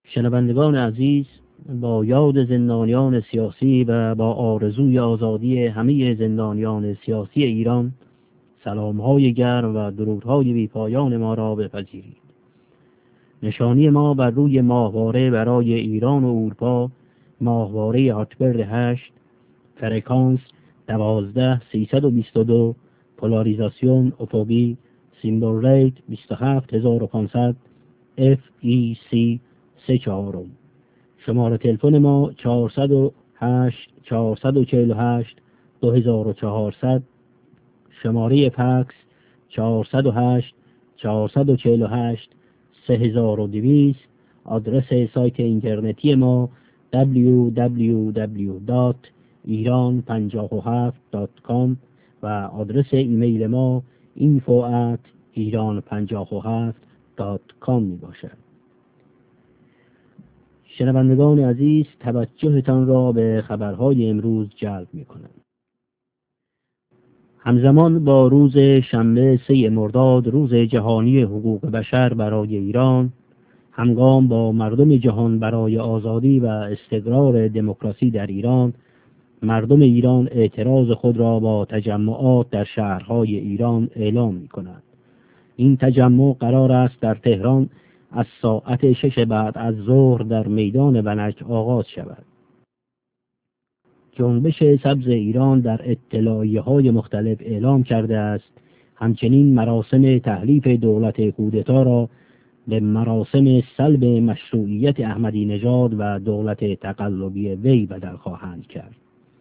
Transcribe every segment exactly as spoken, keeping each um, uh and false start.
شنوندگان عزیز، با یاد زندانیان سیاسی و با آرزوی آزادی همه زندانیان سیاسی ایران، سلام‌های گرم و درودهای بی‌پایان ما را بپذیرید. نشانی ما بر روی ماهواره برای ایران و اروپا ماهواره هاتبرد هشت، فرکانس دوازده سیصد و بیست و دو، پولاریزاسیون افقی، سیمبل ریت بیست و هفت هزار و پانصد، اف ای سی سه چهارم. شماره تلفن ما چهارصد و هشت چهارصد و چهل و هشت دو هزار و چهارصد. شماره فکس چهارصد و هشت چهارصد و چهل و هشت سه هزار و دویست. آدرس سایت اینترنتی ما دبلیو دبلیو دبلیو دات ایران پنجاه و هفت دات کام و آدرس ایمیل ما اینفو ات ایران پنجاه و هفت دات کام می باشد. شنوندگان عزیز، توجهتان را به خبرهای امروز جلب می کنم. همزمان با روز شنبه سه مرداد، روز جهانی حقوق بشر برای ایران، همگام با مردم جهان برای آزادی و استقرار دموکراسی در ایران، مردم ایران اعتراض خود را با تجمعات در شهرهای ایران اعلام می کنند. این تجمع قرار است در تهران از ساعت شش بعد از ظهر در میدان ونک آغاز شود. جنبش سبز ایران در اطلاعیه‌های مختلف اعلام کرده است همچنین مراسم تحلیف دولت کودتا را به مراسم سلب مشروعیت احمدی نژاد و دولت تقلبی وی بدل خواهند کرد.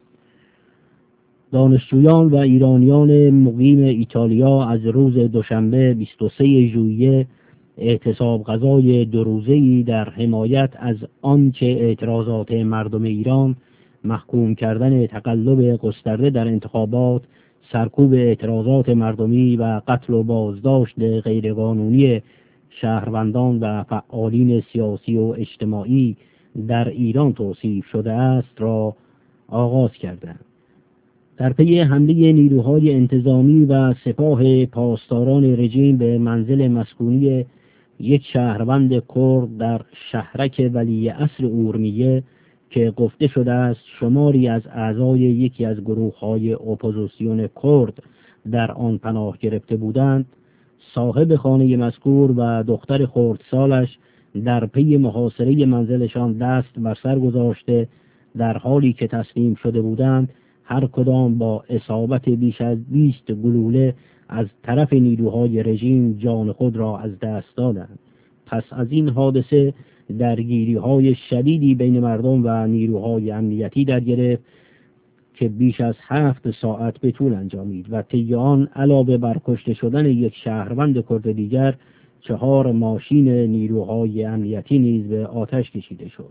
دانشجویان و ایرانیان مقیم ایتالیا از روز دوشنبه بیست و سوم ژوئیه اعتصاب غذای دو روزه‌ای در حمایت از آنچه اعتراضات مردم ایران، محکوم کردن تقلب گسترده در انتخابات، سرکوب اعتراضات مردمی و قتل و بازداشت غیرقانونی شهروندان و فعالین سیاسی و اجتماعی در ایران توصیف شده است را آغاز کردند. در پی حمله نیروهای انتظامی و سپاه پاسداران رژیم به منزل مسکونی یک شهروند کرد در شهرک ولیعصر اورمیه که گفته شده است شماری از اعضای یکی از گروه‌های اپوزیسیون کرد در آن پناه گرفته بودند، صاحب خانه مذکور و دختر خردسالش در پی محاصره منزلشان دست بر سر گذاشته در حالی که تسلیم شده بودند، هر کدام با اصابت بیش از بیست گلوله از طرف نیروهای رژیم جان خود را از دست دادند. پس از این حادثه درگیری‌های شدیدی بین مردم و نیروهای امنیتی در گرفت که بیش از هفت ساعت به طول انجامید و طی آن علاوه بر کشته شدن یک شهروند کرد دیگر، چهار ماشین نیروهای امنیتی نیز به آتش کشیده شد.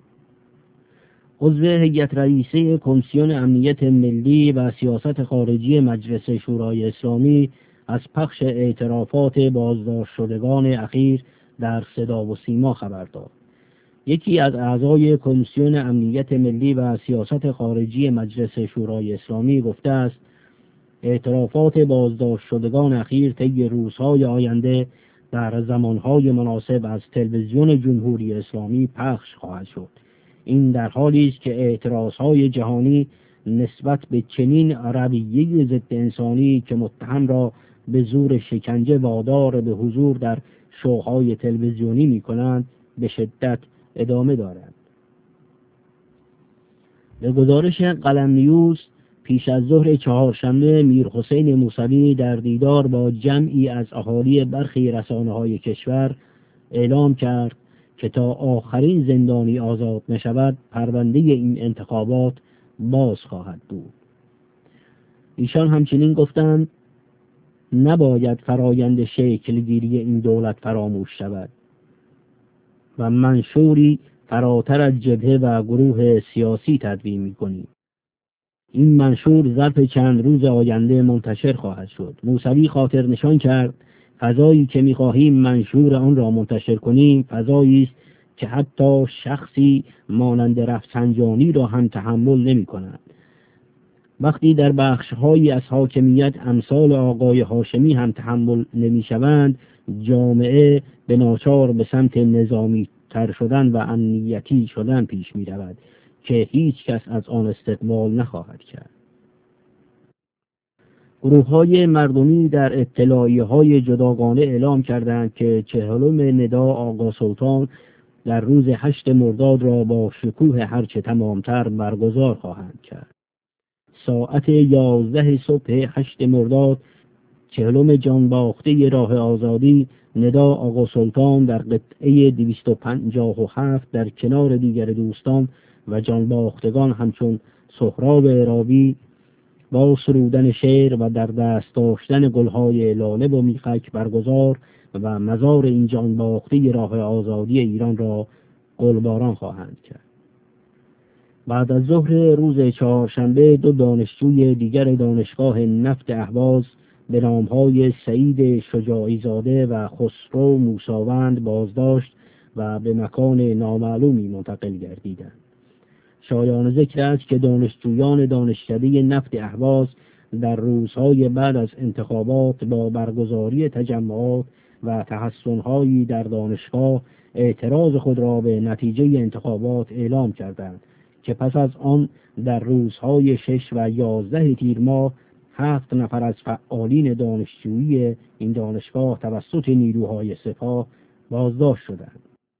عضو هیئت رئیسه کمیسیون امنیت ملی و سیاست خارجی مجلس شورای اسلامی از پخش اعترافات بازداشت شدگان اخیر در صدا و سیما خبر داد. یکی از اعضای کمیسیون امنیت ملی و سیاست خارجی مجلس شورای اسلامی گفته است اعترافات بازداشت شدگان اخیر طی روزهای آینده در زمانهای مناسب از تلویزیون جمهوری اسلامی پخش خواهد شد. این در حالی است که اعتراضهای جهانی نسبت به چنین رویه ضد انسانی که متهم را به زور شکنجه وادار به حضور در شوهای تلویزیونی می کنند به شدت ادامه دارد. به گزارش قلم نیوز، پیش از ظهر چهارشنبه میرحسین موسوی در دیدار با جمعی از اهالی برخی رسانه‌های کشور اعلام کرد که تا آخرین زندانی آزاد نشود پرونده این انتخابات باز خواهد بود. ایشان همچنین گفتند نباید فرایند شکلگیری این دولت فراموش شود و منشوری فراتر از جبهه و گروه سیاسی تدوین می‌کنیم. این منشور ظرف چند روز آینده منتشر خواهد شد. موسوی خاطر نشان کرد فضایی که می‌خواهیم منشور آن را منتشر کنیم فضایی است که حتی شخصی مانند رفسنجانی را هم تحمل نمی‌کند. وقتی در بخش‌هایی از حاکمیت امثال آقای هاشمی هم تحمل نمی‌شوند، جامعه به ناچار به سمت نظامی مضبوطتر شدن و امنیتی شدن پیش می رود که هیچ کس از آن استقبال نخواهد کرد. گروه های مردمی در اطلاعیه های جداگانه اعلام کردند که چهلم ندا آقا سلطان در روز هشت مرداد را با شکوه هرچه تمامتر برگزار خواهند کرد. ساعت یازده صبح هشت مرداد، چهلم جانباخته راه آزادی ندا آقا سلطان در قطعه دویست و پنجاه و هفت در کنار دیگر دوستان و جانباختگان همچون سهراب عرابی با سرودن شعر و در دست داشتن گلهای لاله و میخک برگزار و مزار این جانباخته راه آزادی ایران را گلباران خواهند کرد. بعد از ظهر روز چهارشنبه دو دانشجوی دیگر دانشگاه نفت اهواز به نامهای سعید شجاعی زاده و خسرو موساوند بازداشت و به مکان نامعلومی منتقل گردیدند. شایان ذکر است که دانشجویان دانشکده نفت اهواز در روزهای بعد از انتخابات با برگزاری تجمعات و تحسن‌هایی در دانشگاه اعتراض خود را به نتیجه انتخابات اعلام کردند که پس از آن در روزهای شش و یازده تیر ماه هفت نفر از فعالین دانشجویی این دانشگاه توسط نیروهای سپاه بازداشت شدند.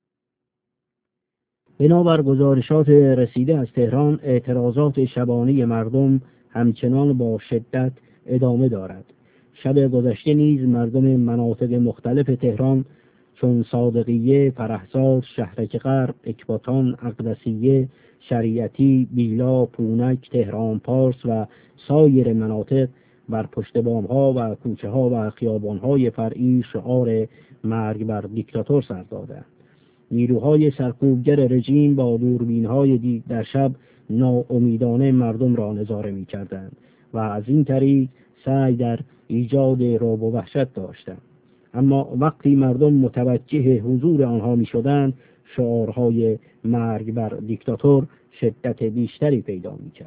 بنابر گزارشات رسیده از تهران، اعتراضات شبانه مردم همچنان با شدت ادامه دارد. شب گذشته نیز مردم مناطق مختلف تهران چون صادقیه، فرهزاد، شهرک غرب، اکباتان، اقدسیه، شریعتی، بیلا، پونک، تهران پارس و سایر مناطق بر پشت بام‌ها و کوچه‌ها و خیابان‌های فرعی شعار مرگ بر دیکتاتور سر دادند. نیروهای سرکوبگر رژیم با دوربین‌های دید در شب ناامیدانه مردم را نظاره می‌کردند و از این طریق سعی در ایجاد رعب و وحشت داشتند. اما وقتی مردم متوجه حضور آنها می‌شدند، شعارهای مرگ بر دیکتاتور شدت بیشتری پیدا می‌کرد.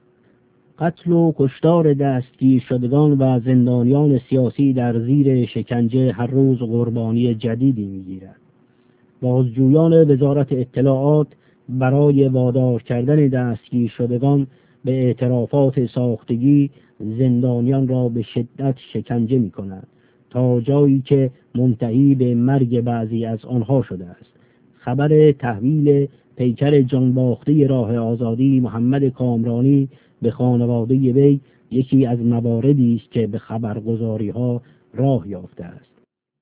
قتل و کشتار دستگیر شدگان و زندانیان سیاسی در زیر شکنجه هر روز قربانی جدیدی می‌گیرد. بازجویان وزارت اطلاعات برای وادار کردن دستگیر شدگان به اعترافات ساختگی زندانیان را به شدت شکنجه می‌کنند تا جایی که منتهی به مرگ بعضی از آنها شده است. خبر تحویل پیکر جانباخته راه آزادی محمد کامرانی به خانواده وی یکی از مواردی است که به خبرگزاری‌ها راه یافته است.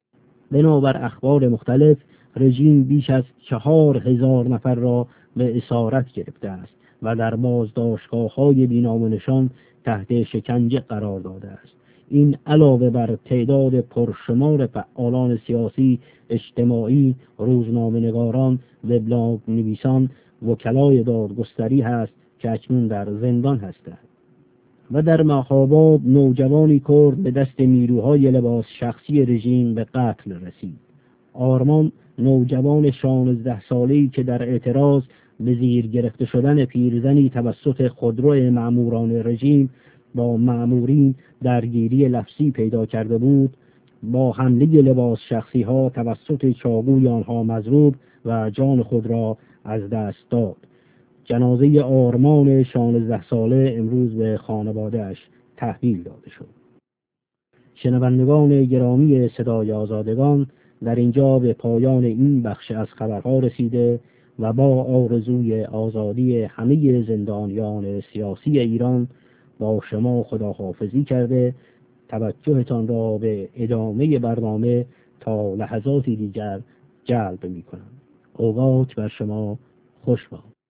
بنابر اخبار مختلف، رژیم بیش از چهار هزار نفر را به اسارت گرفته است و در بازداشتگاه‌های بی‌نام و نشان تحت شکنجه قرار داده است. این علاوه بر تعداد پرشمار فعالان سیاسی، اجتماعی، روزنامه‌نگاران، وبلاگ نویسان، وکلای دادگستری هست که اکنون در زندان هستند. و در مهاباد نوجوانی کرد به دست نیروهای لباس شخصی رژیم به قتل رسید. آرمان نوجوان شانزده ساله‌ای که در اعتراض به زیر گرفته شدن پیرزنی توسط خودرو مأموران رژیم با مأمورین درگیری لفظی پیدا کرده بود، با حمله لباس شخصی ها توسط چاقوی آنها مضروب و جان خود را از دست داد. جنازه آرمان شانزده ساله امروز به خانواده‌اش تحویل داده شد. شنوندگان گرامی صدای آزادگان، در اینجا به پایان این بخش از خبرها رسیده و با آرزوی آزادی همه زندانیان سیاسی ایران با شما خداحافظی کرده توجهتان را به ادامه برنامه تا لحظاتی دیگر جلب می کنم. اوقات بر شما خوش باد.